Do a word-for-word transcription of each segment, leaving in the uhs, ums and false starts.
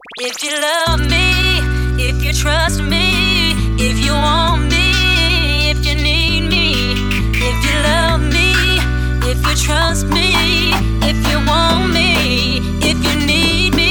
If you love me, if you trust me, if you want me, if you need me, if you love me, if you trust me, if you want me, if you need me.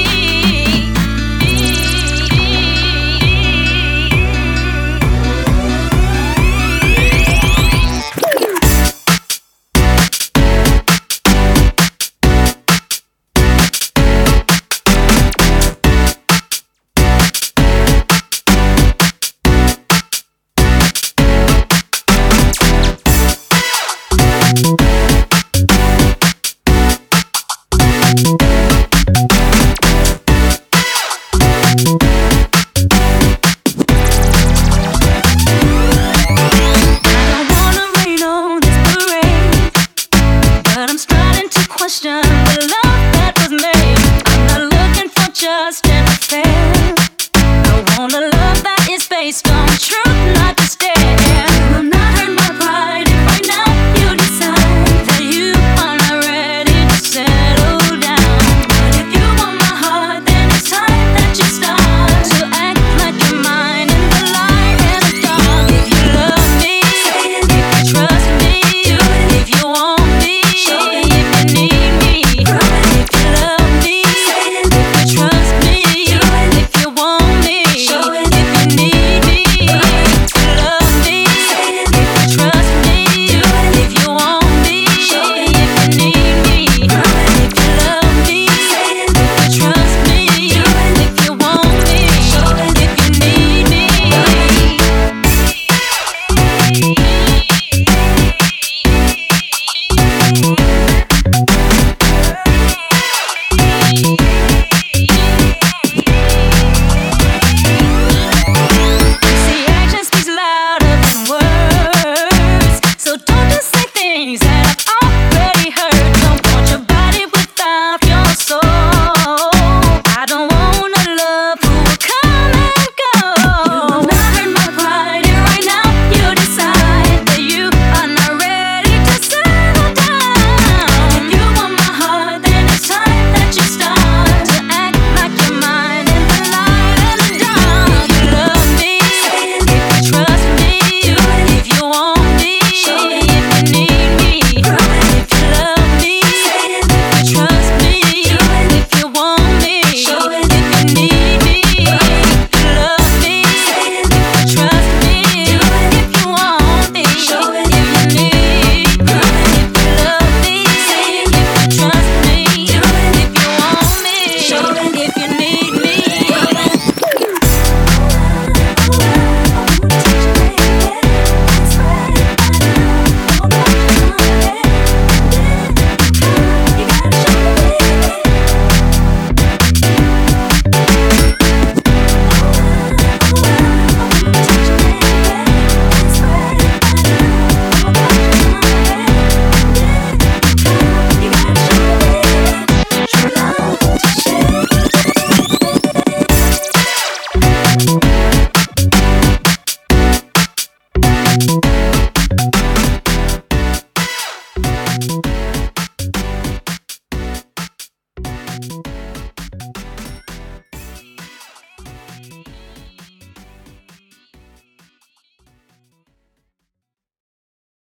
Question the love that was made. I'm not looking for just an affair. I want a love that is based on truth, not mistake.